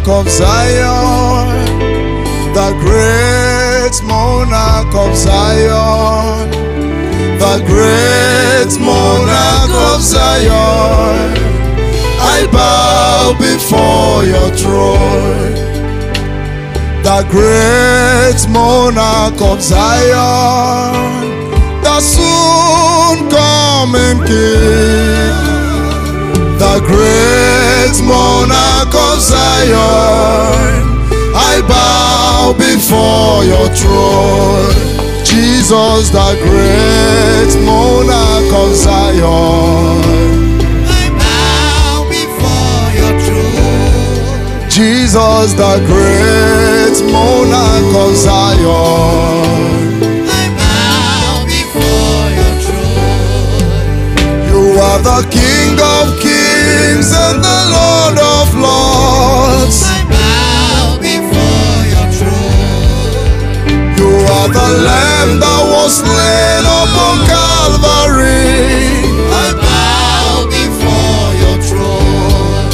monarch of Zion, the great monarch of Zion, the great monarch of Zion. I bow before your throne, the great monarch of Zion, the soon coming King, the great monarch of Zion. I bow before your throne, Jesus, the great monarch of Zion. I bow before your throne, Jesus, the great monarch of Zion. I bow before your throne. You are the King of kings and the Lord of lords. I bow before your throne. You are the Lamb that was slain upon Calvary. I bow before your throne.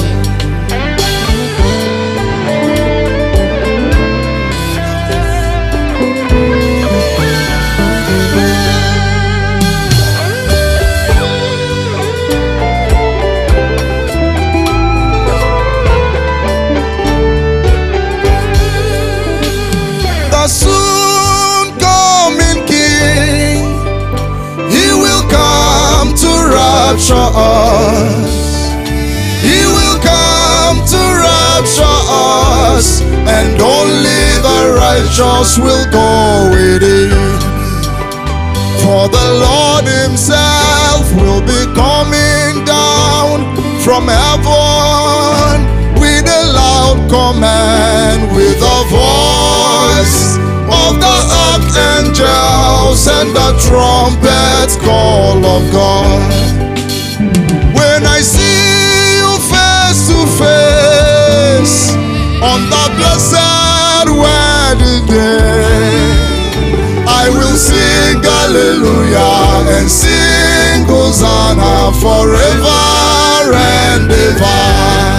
The soon coming King, he will come to rapture us. He will come to rapture us, and only the righteous will go with him. For the Lord himself will be coming down from heaven with a loud command, with a voice of the archangels and the trumpet call of God. When I see you face to face on the blessed wedding day, I will sing hallelujah and sing Hosanna forever and ever.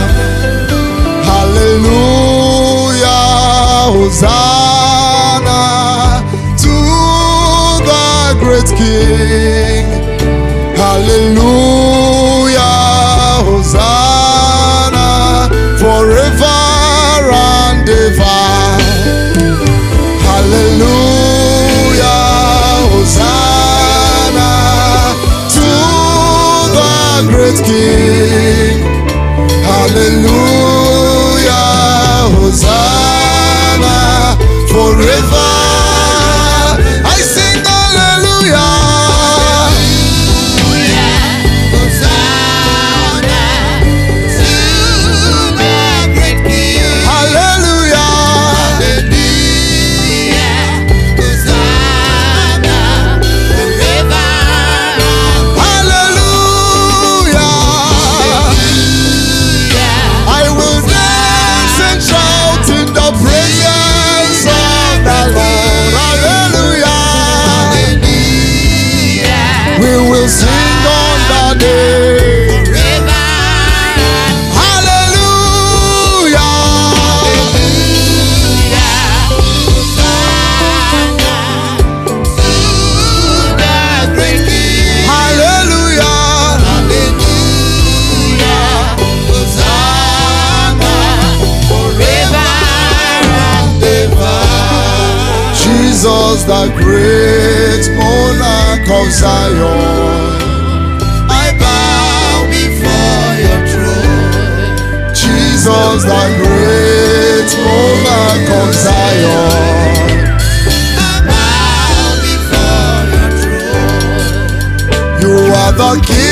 Hallelujah, Hosanna to the great King. Hallelujah, Hosanna forever and ever. Hallelujah, Hosanna to the great King. Hallelujah, Hosanna forever. I sing hallelujah. Sing on the day Forever. Hallelujah. Hallelujah. Jesus, the great monarch of Zion. Jesus, the great monarch of Zion. I bow before your throne. You are the King